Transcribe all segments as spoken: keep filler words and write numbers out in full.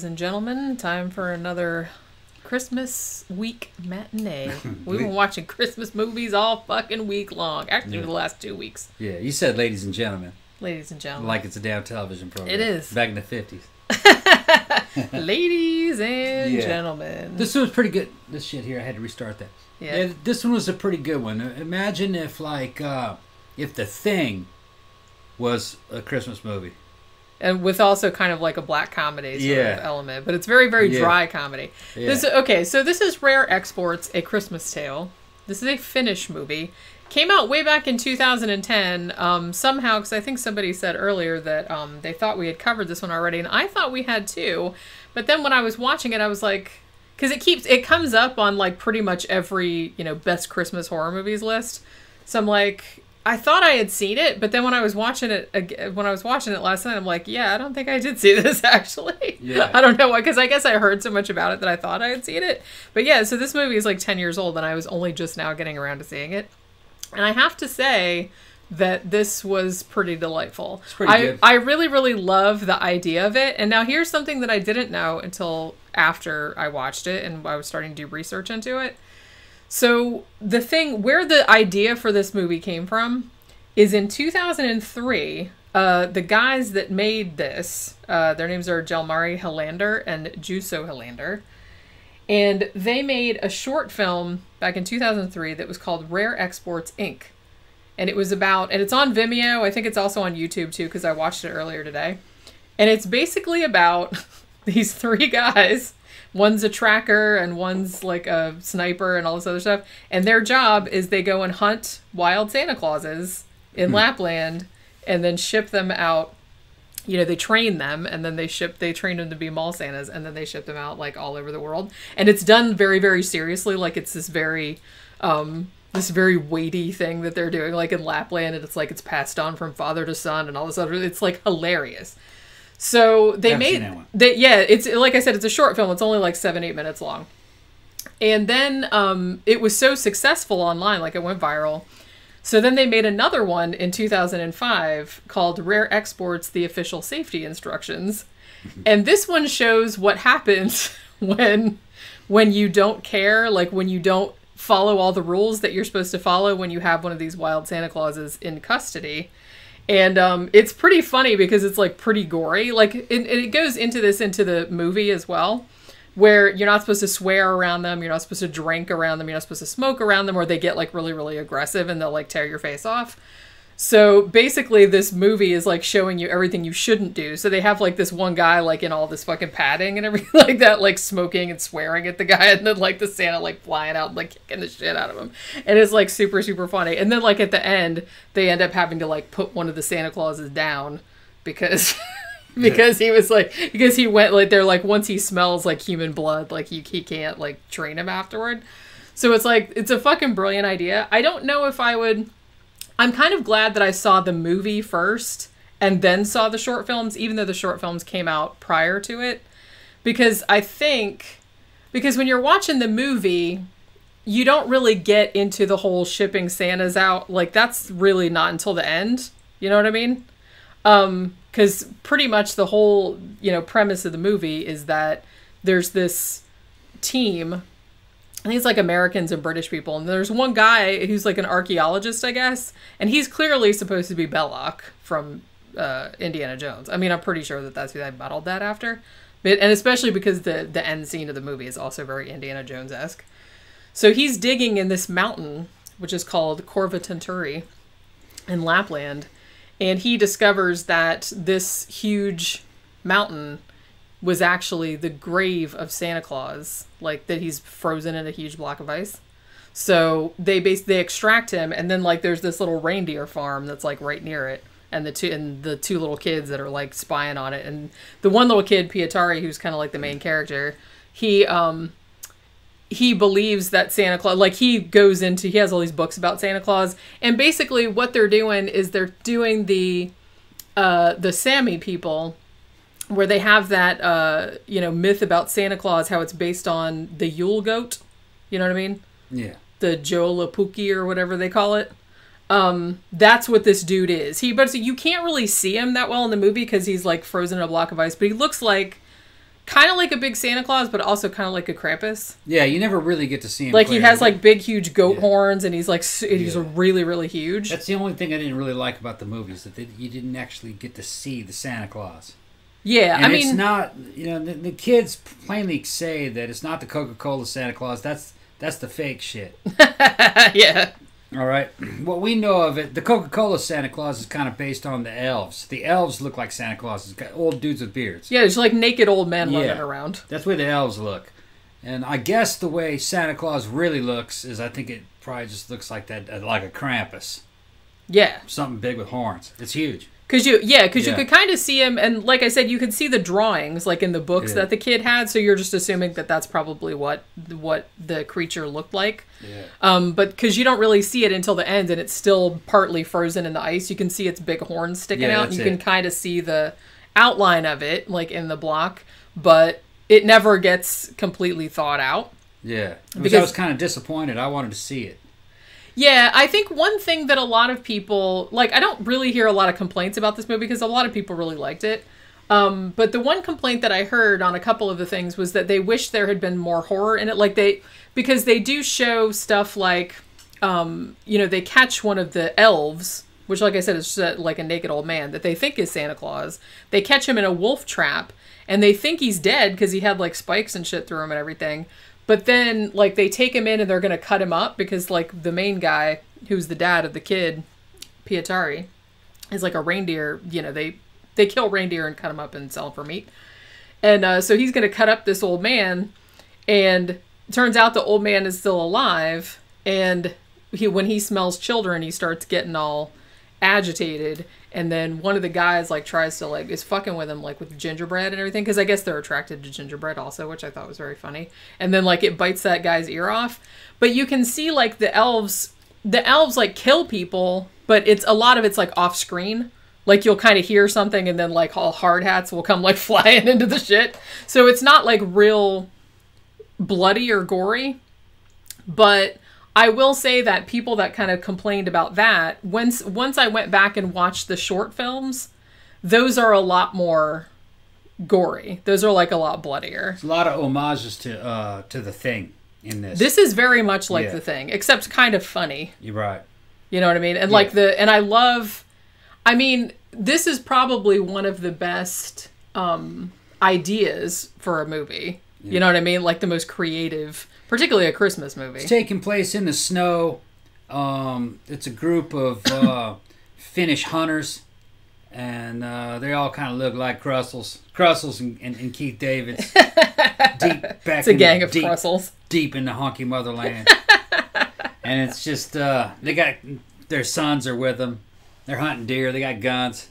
and gentlemen. Time for another Christmas week matinee. We've been watching Christmas movies all fucking week long. Actually, yeah. the last two weeks. Yeah, you said ladies and gentlemen. Ladies and gentlemen. Like it's a damn television program. It is. Back in the fifties. Ladies and yeah. gentlemen. This one was pretty good. This shit here, I had to restart that. Yeah. yeah this one was a pretty good one. Imagine if, like, uh, if The Thing was a Christmas movie. And with also kind of like a black comedy sort yeah. of element. But it's very, very yeah. dry comedy. Yeah. This, okay, so this is Rare Exports, A Christmas Tale. This is a Finnish movie. Came out way back in two thousand ten. Um, somehow, because I think somebody said earlier that um, they thought we had covered this one already. And I thought we had too. But then when I was watching it, I was like... Because it keeps... It comes up on like pretty much every, you know, best Christmas horror movies list. So I'm like... I thought I had seen it, but then when I was watching it when I was watching it last night, I'm like, yeah, I don't think I did see this actually. Yeah. I don't know why, because I guess I heard so much about it that I thought I had seen it. But yeah, so this movie is like ten years old, and I was only just now getting around to seeing it. And I have to say that this was pretty delightful. It's pretty I, good. I really, really love the idea of it. And now here's something that I didn't know until after I watched it and I was starting to do research into it. So the thing, where the idea for this movie came from is in two thousand three, uh, the guys that made this, uh, their names are Jalmari Helander and Juuso Helander, and they made a short film back in two thousand three that was called Rare Exports, Incorporated. And it was about, and it's on Vimeo, I think it's also on YouTube too, because I watched it earlier today. And it's basically about these three guys. One's a tracker and one's like a sniper and all this other stuff. And their job is they go and hunt wild Santa Clauses in mm-hmm. Lapland and then ship them out. You know, they train them and then they ship, they train them to be mall Santas and then they ship them out like all over the world. And it's done very, very seriously. Like it's this very, um, this very weighty thing that they're doing like in Lapland. And it's like it's passed on from father to son and all this other, it's like hilarious. So they I've made, they, yeah, it's like I said, it's a short film. It's only like seven, eight minutes long. And then um, it was so successful online, like it went viral. So then they made another one in two thousand five called Rare Exports, The Official Safety Instructions. And this one shows what happens when, when you don't care, like when you don't follow all the rules that you're supposed to follow when you have one of these wild Santa Clauses in custody. And um, it's pretty funny because it's like pretty gory. Like it, it goes into this into the movie as well, where you're not supposed to swear around them. You're not supposed to drink around them. You're not supposed to smoke around them, or they get like really, really aggressive and they'll like tear your face off. So basically this movie is like showing you everything you shouldn't do. So they have like this one guy like in all this fucking padding and everything like that, like smoking and swearing at the guy, and then like the Santa like flying out and like kicking the shit out of him. And it's like super, super funny. And then like at the end, they end up having to like put one of the Santa Clauses down because because he was like, because he went like, they're like, once he smells like human blood, like he, he can't like train him afterward. So it's like, it's a fucking brilliant idea. I don't know if I would... I'm kind of glad that I saw the movie first and then saw the short films, even though the short films came out prior to it. Because I think, because when you're watching the movie, you don't really get into the whole shipping Santas out. Like, that's really not until the end. You know what I mean? Um, because pretty much the whole, you know, premise of the movie is that there's this team... I think it's like Americans and British people. And there's one guy who's like an archaeologist, I guess. And he's clearly supposed to be Belloc from uh, Indiana Jones. I mean, I'm pretty sure that that's who they modeled that after. But, and especially because the, the end scene of the movie is also very Indiana Jones-esque. So he's digging in this mountain, which is called Korvatenturi in Lapland. And he discovers that this huge mountain was actually the grave of Santa Claus, like that he's frozen in a huge block of ice. So they base they extract him, and then like there's this little reindeer farm that's like right near it, and the two and the two little kids that are like spying on it, and the one little kid, Pietari, who's kind of like the main character, he um he believes that Santa Claus, like he goes into he has all these books about Santa Claus, and basically what they're doing is they're doing the uh the Sami people, where they have that, uh, you know, myth about Santa Claus, how it's based on the Yule goat. You know what I mean? Yeah. The Joulapuki or whatever they call it. Um, that's what this dude is. He, but you can't really see him that well in the movie because he's like frozen in a block of ice, but he looks like kind of like a big Santa Claus, but also kind of like a Krampus. Yeah, you never really get to see him. Like he has clearly. like big, huge goat Yeah. horns, and he's like s- he's Yeah. really, really huge. That's the only thing I didn't really like about the movies, that they, you didn't actually get to see the Santa Claus. Yeah, And I it's mean, not, you know, the, the kids plainly say that it's not the Coca-Cola Santa Claus. That's that's the fake shit. yeah, All right. What we know of it, the Coca-Cola Santa Claus is kind of based on the elves. The elves look like Santa Clauses, got old dudes with beards. yeah, it's like naked old men Yeah. running around. That's the way the elves look. And I guess the way Santa Claus really looks is, I think it probably just looks like that, uh, like a Krampus, Yeah, something big with horns. It's huge. because you yeah because Yeah. you could kind of see him, and like I said, you could see the drawings like in the books Yeah. that the kid had. So you're just assuming that that's probably what what the creature looked like. Yeah. Um, but because you don't really see it until the end, and it's still partly frozen in the ice, you can see its big horns sticking Yeah, out, and that's you can it. kind of see the outline of it, like in the block, but it never gets completely thawed out. Yeah. Because Because- I was kind of disappointed. I wanted to see it. Yeah, I think one thing that a lot of people, like, I don't really hear a lot of complaints about this movie because a lot of people really liked it. Um, but the one complaint that I heard on a couple of the things was that they wish there had been more horror in it. Like, they, because they do show stuff like, um, you know, they catch one of the elves, which, like I said, is just like a naked old man that they think is Santa Claus. They catch him in a wolf trap, and they think he's dead because he had, like, spikes and shit through him and everything. But then, like, they take him in and they're going to cut him up because, like, the main guy, who's the dad of the kid, Pietari, is like a reindeer. You know, they they kill reindeer and cut him up and sell them for meat. And uh, so he's going to cut up this old man, and it turns out the old man is still alive. And he, when he smells children, he starts getting all agitated. And then one of the guys, like, tries to, like, is fucking with him, like, with gingerbread and everything. Because I guess they're attracted to gingerbread also, which I thought was very funny. And then, like, it bites that guy's ear off. But you can see, like, the elves, the elves, like, kill people, but it's, a lot of it's, like, off screen. Like, you'll kind of hear something, and then, like, all hard hats will come, like, flying into the shit. So it's not, like, real bloody or gory. But I will say that people that kind of complained about that, once once I went back and watched the short films, those are a lot more gory. Those are like a lot bloodier. There's a lot of homages to uh, to the Thing in this. This is very much like Yeah. The Thing, except kind of funny. You're right. You know what I mean? And Yeah. like the and I love I mean, this is probably one of the best um ideas for a movie. Yeah. You know what I mean? Like the most creative, particularly a Christmas movie. It's taking place in the snow. Um, it's a group of uh, Finnish hunters, and uh, they all kind of look like Crussels, Crussels and, and, and Keith Davids. Deep back It's a in gang the, of deep, Brussels. deep in the honky motherland. And it's just uh, they got their sons are with them. They're hunting deer. They got guns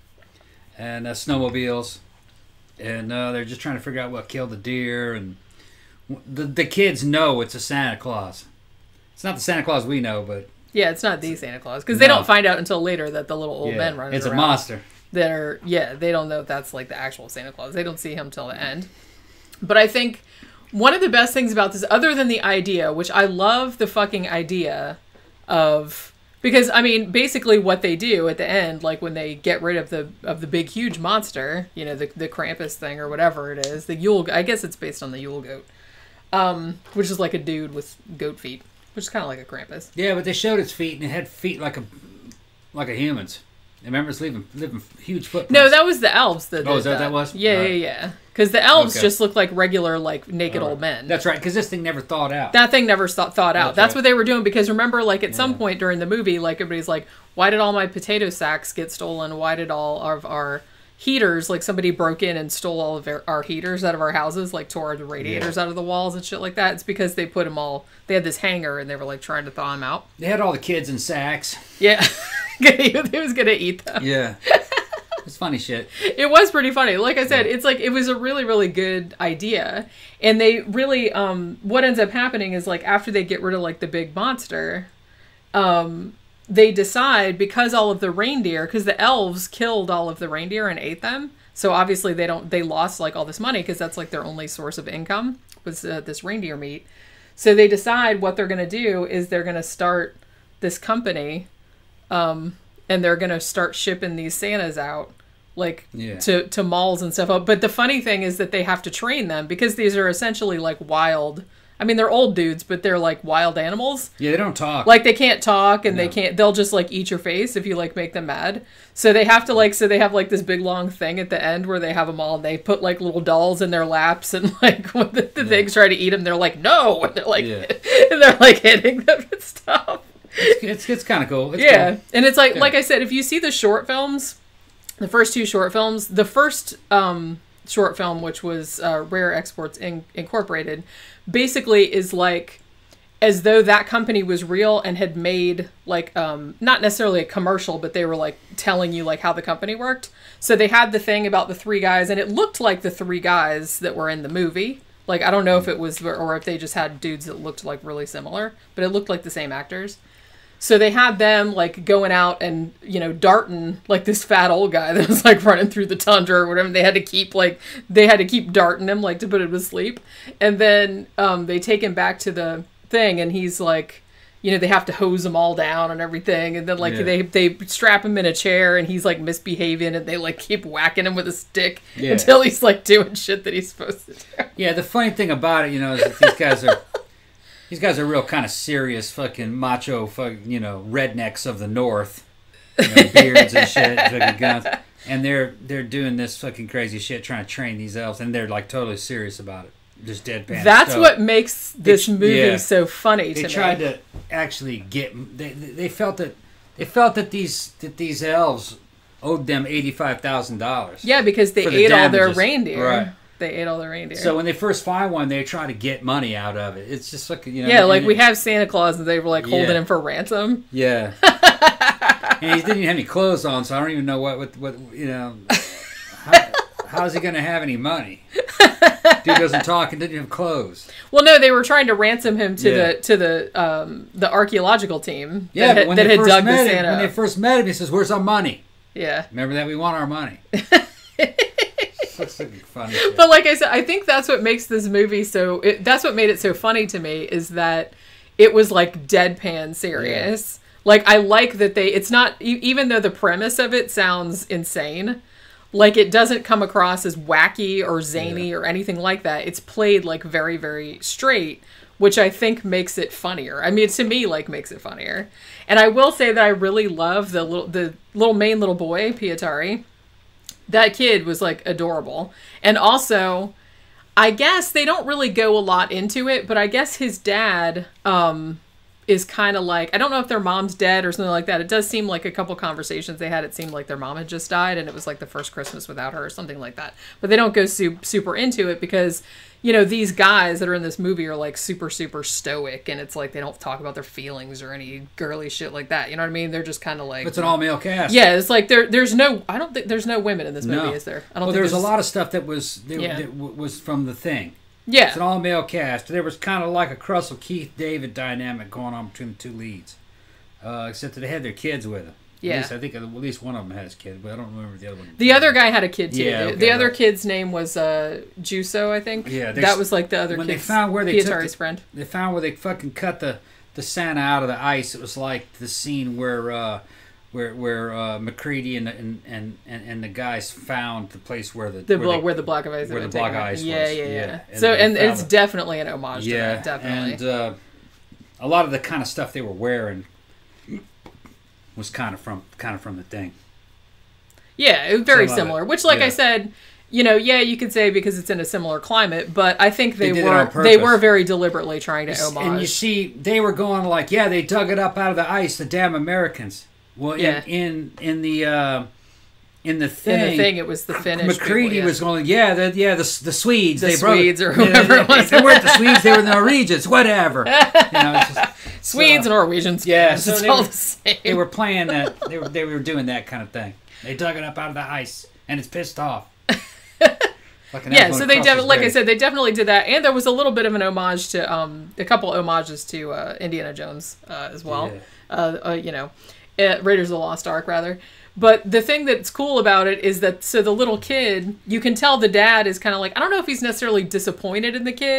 and uh, snowmobiles, and uh, they're just trying to figure out what killed the deer. And the the kids know it's a Santa Claus. It's not the Santa Claus we know, but Yeah, it's not the Santa Claus because they No. don't find out until later that the little old yeah, men running it's a around monster. that are yeah they don't know if that's like the actual Santa Claus. They don't see him till the end. But I think one of the best things about this, other than the idea, which I love the fucking idea of, because I mean basically what they do at the end, like when they get rid of the of the big huge monster, you know, the the Krampus thing or whatever it is, the Yule. I guess it's based on the Yule goat, um, which is like a dude with goat feet, which is kind of like a Krampus. Yeah, but they showed its feet, and it had feet like a like a human's. Remember, it's leaving living huge footprints. No, that was the elves that Oh, did is that what that was? Yeah, Alright. yeah, yeah. Because the elves Okay. just look like regular, like, naked All old right. men. That's right, because this thing never thawed out. That thing never thought, thought out. That's That's right. what they were doing. Because remember, like, at some Yeah. point during the movie, like, everybody's like, why did all my potato sacks get stolen? Why did all of our heaters, like, somebody broke in and stole all of our, our heaters out of our houses, like, tore the radiators Yeah. out of the walls and shit like that? It's because they put them all, they had this hanger and they were, like, trying to thaw them out. They had all the kids in sacks. Yeah. He was going to eat them. Yeah. It's funny shit. It was pretty funny. Like I said, it's like it was a really, really good idea. And they really um what ends up happening is like after they get rid of like the big monster, um they decide, because all of the reindeer, because the elves killed all of the reindeer and ate them. So obviously they don't they lost like all this money because that's like their only source of income was uh, this reindeer meat. So they decide what they're going to do is they're going to start this company, um and they're going to start shipping these Santas out, like Yeah. to to malls and stuff. But the funny thing is that they have to train them because these are essentially like wild. I mean, they're old dudes, but they're like wild animals. Yeah, they don't talk. Like they can't talk and No. they can't, they'll just like eat your face if you like make them mad. So they have to like, so they have like this big long thing at the end where they have them all and they put like little dolls in their laps and like when the, the Yeah. things try to eat them, they're like, no. And they're like, Yeah. and they're like hitting them and stuff. It's it's, it's kind of cool. It's Yeah. cool. And it's like, Yeah. like I said, if you see the short films, the first two short films, the first um, short film, which was uh, Rare Exports In- Incorporated, basically is like as though that company was real and had made like um not necessarily a commercial, but they were like telling you like how the company worked. So they had the thing about the three guys and it looked like the three guys that were in the movie. Like I don't know if it was or if they just had dudes that looked like really similar, but it looked like the same actors. So they had them like going out and, you know, darting like this fat old guy that was like running through the tundra or whatever. They had to keep like, they had to keep darting him like to put him to sleep. And then um, they take him back to the thing and he's like, you know, they have to hose him all down and everything. And then like Yeah. they, they strap him in a chair and he's like misbehaving and they like keep whacking him with a stick Yeah. until he's like doing shit that he's supposed to do. Yeah, the funny thing about it, you know, is that these guys are these guys are real kind of serious fucking macho fucking, you know, rednecks of the north. You know, beards and shit, fucking guns. And they're they're doing this fucking crazy shit trying to train these elves and they're like totally serious about it. Just deadpan. That's stoked. what makes this They- movie yeah. so funny They to tried me. to actually get they they felt that they felt that these that these elves owed them eighty-five thousand dollars. Yeah, because they for the ate all their damages. reindeer. Right. They ate all their reindeer. So when they first find one, they try to get money out of it. It's just like, you know. yeah, like and we it- have Santa Claus and they were like holding Yeah. him for ransom. Yeah. And he didn't even have any clothes on, so I don't even know what, what, what you know. How, how's he going to have any money? Dude doesn't talk and didn't have clothes. Well, no, they were trying to ransom him to Yeah. the to the um, the archeological team Yeah, that but had, when that they had first dug the met him, Santa. when they up. first met him, he says, "Where's our money? Yeah. Remember that we want our money." That's fucking funny shit. But like I said, I think that's what makes this movie so. It, that's what made it so funny to me is that it was like deadpan serious. Like I like that they. It's not e- even though the premise of it sounds insane. Like it doesn't come across as wacky or zany Yeah. or anything like that. It's played like very very straight, which I think makes it funnier. I mean, to me, like makes it funnier. And I will say that I really love the little the little main little boy Pietari. That kid was like adorable. And also, I guess they don't really go a lot into it, but I guess his dad um, is kind of like, I don't know if their mom's dead or something like that. It does seem like a couple conversations they had, it seemed like their mom had just died and it was like the first Christmas without her or something like that. But they don't go su- super into it because, you know, these guys that are in this movie are like super, super stoic and it's like they don't talk about their feelings or any girly shit like that. You know what I mean? They're just kind of like... It's an all-male cast. Yeah, it's like there. There's no. I don't think there's no women in this movie, No. is there? I don't Well, think there's a lot of stuff that was that, Yeah. that w- was from the thing. Yeah, It's an all-male cast. There was kind of like a Russell Keith David dynamic going on between the two leads, uh, except that they had their kids with them. Yeah. At least, I think at least one of them had his kid, but I don't remember the other one. the other guy had a kid too. Yeah, the, okay, the other right. kid's name was uh, Juso, I think. Yeah, they that s- was like the other when they kid's found where they took Pietari's the- friend. They found where they fucking cut the, the Santa out of the ice. It was like the scene where uh, where where uh, McCready and, and and and and the guys found the place where the The where, where, they, where the block of ice. where had the been block taken of out. ice Yeah, was. yeah, yeah. Yeah, and So they and found it's it. definitely an homage to yeah, that. Definitely. and uh, a lot of the kind of stuff they were wearing was kind of from kind of from the thing. Yeah, it was very Some of it. similar. Which, like I Yeah. said, you know, yeah, you could say because it's in a similar climate, but I think they, They did it were on they purpose. were very deliberately trying to homage. And you see, they were going like, yeah, they dug it up out of the ice, the damn Americans. Well, in Yeah. in, in the uh, in the thing, in the thing, it was the Finnish. McCready people, yeah. was going, yeah, the yeah, the the Swedes, The they broke Swedes it. or whoever they, it was. They weren't the Swedes, they were the Norwegians, whatever. You know, it's just, Swedes so- and Norwegians. Yeah, it's so they all were- the same. They were playing that. They were they were doing that kind of thing. They dug it up out of the ice, and it's pissed off. Fucking Yeah, elf so going they across def- his like I grave. said, they definitely did that, and there was a little bit of an homage to um a couple homages to uh, Indiana Jones uh, as well. Yeah. Uh, uh, you know, uh, Raiders of the Lost Ark rather. But the thing that's cool about it is that so the little kid, you can tell the dad is kind of like, I don't know if he's necessarily disappointed in the kid,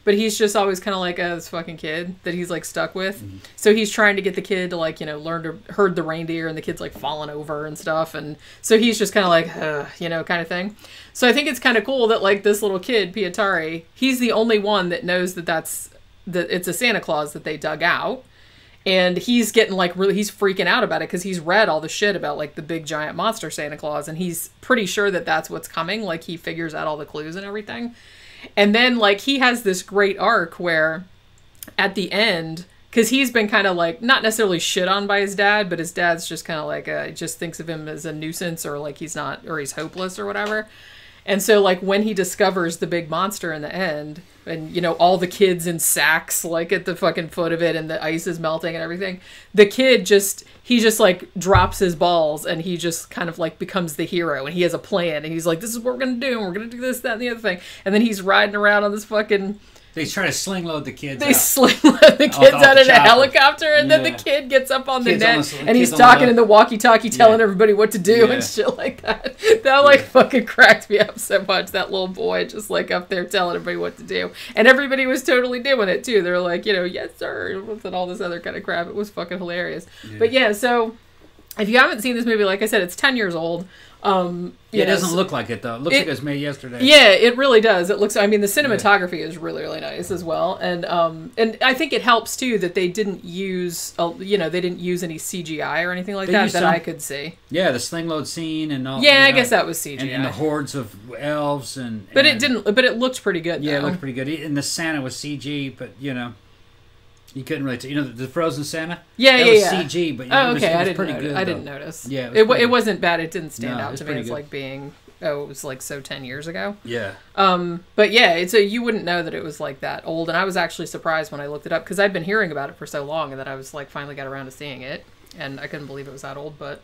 but he's just always kind of like uh, this fucking kid that he's like stuck with. Mm-hmm. So he's trying to get the kid to like, you know, learn to herd the reindeer, and the kid's like falling over and stuff. And so he's just kind of like, uh, you know, kind of thing. So I think it's kind of cool that like this little kid, Pietari, he's the only one that knows that that's, that it's a Santa Claus that they dug out. And he's getting like really, he's freaking out about it because he's read all the shit about like the big giant monster Santa Claus. And he's pretty sure that that's what's coming. Like he figures out all the clues and everything. And then like he has this great arc where at the end, because he's been kind of like, not necessarily shit on by his dad, but his dad's just kind of like, uh, just thinks of him as a nuisance or like he's not, or he's hopeless or whatever. And so, like, when he discovers the big monster in the end, and, you know, all the kids in sacks, like, at the fucking foot of it, and the ice is melting and everything, the kid just, he just, like, drops his balls, and he just kind of, like, becomes the hero, and he has a plan, and he's like, this is what we're gonna do, and we're gonna do this, that, and the other thing. And then he's riding around on this fucking... They try to sling load the kids They out. sling load the kids off out the in a chopper. helicopter, and Yeah. then the kid gets up on the Kids net, on the- and he's kids on talking the- in the walkie-talkie, telling Yeah. everybody what to do Yeah. and shit like that. That, like, fucking cracked me up so much, that little boy just, like, up there telling everybody what to do. And everybody was totally doing it, too. They were like, you know, yes, sir, and all this other kind of crap. It was fucking hilarious. Yeah. But, yeah, so... If you haven't seen this movie, like I said, it's ten years old. Um, Yeah, you it know, doesn't so- look like it, though. It looks It- like it was made yesterday. Yeah, it really does. It looks. I mean, the cinematography is really, really nice as well, and um, and I think it helps too that they didn't use, uh, you know, they didn't use any C G I or anything like They that used that some. I could see. Yeah, the sling load scene and all. Yeah, you I know, guess that was C G I. And, and the hordes of elves and. but it and- didn't. But it looked pretty good. Yeah, it though. looked pretty good. And the Santa was C G, but you know, you couldn't really. T- you know, the, the Frozen Santa. Yeah, that yeah, was yeah. C G, but you Oh, know, it was, okay. it was I didn't. pretty Notice. good. I didn't though. notice. Yeah, it was it, wa- pretty it good. wasn't bad. It didn't stand No, it out was to me pretty as good. like being. Oh, it was like so ten years ago. Yeah. Um, but yeah, it's a you wouldn't know that it was like that old, and I was actually surprised when I looked it up because I'd been hearing about it for so long, and that I was like finally got around to seeing it, and I couldn't believe it was that old. But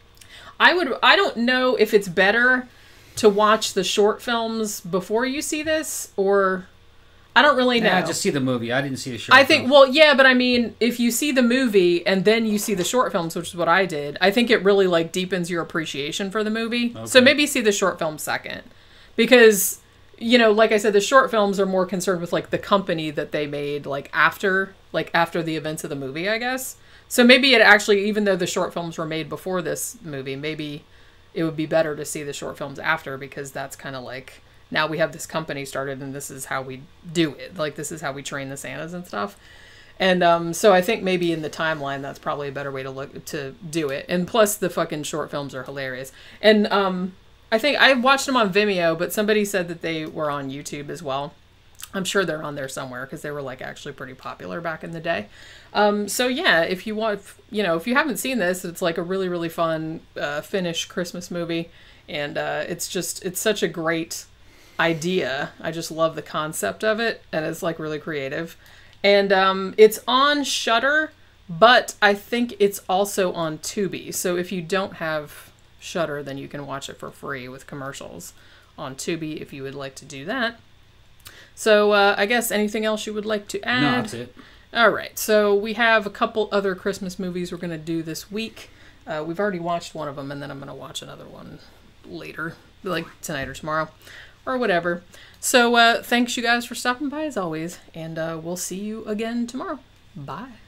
I would, I don't know if it's better to watch the short films before you see this, or I don't really know. Nah, just see the movie. I didn't see the short. I think, film. well, yeah, but I mean, if you see the movie and then you see the short films, which is what I did, I think it really like deepens your appreciation for the movie. So Okay. maybe see the short film second, because you know, like I said, the short films are more concerned with like the company that they made, like after, like after the events of the movie, I guess. So maybe it actually, even though the short films were made before this movie, maybe it would be better to see the short films after, because that's kind of like, now we have this company started and this is how we do it. Like, this is how we train the Santas and stuff. And um, so I think maybe in the timeline, that's probably a better way to look to do it. And plus the fucking short films are hilarious. And um, I think I watched them on Vimeo, but somebody said that they were on YouTube as well. I'm sure they're on there somewhere because they were like actually pretty popular back in the day. Um, so yeah, if you want, you know, if you haven't seen this, it's like a really, really fun uh, Finnish Christmas movie. And uh, it's just, it's such a great idea. I just love the concept of it, and it's like really creative. And um, it's on Shudder, but I think it's also on Tubi. So if you don't have Shudder, then you can watch it for free with commercials on Tubi if you would like to do that. So uh, I guess anything else you would like to add? No, that's it. All right, so we have a couple other Christmas movies we're going to do this week. Uh, we've already watched one of them, and then I'm going to watch another one later, like tonight or tomorrow, or whatever. So uh, thanks you guys for stopping by as always, and uh, we'll see you again tomorrow. Bye.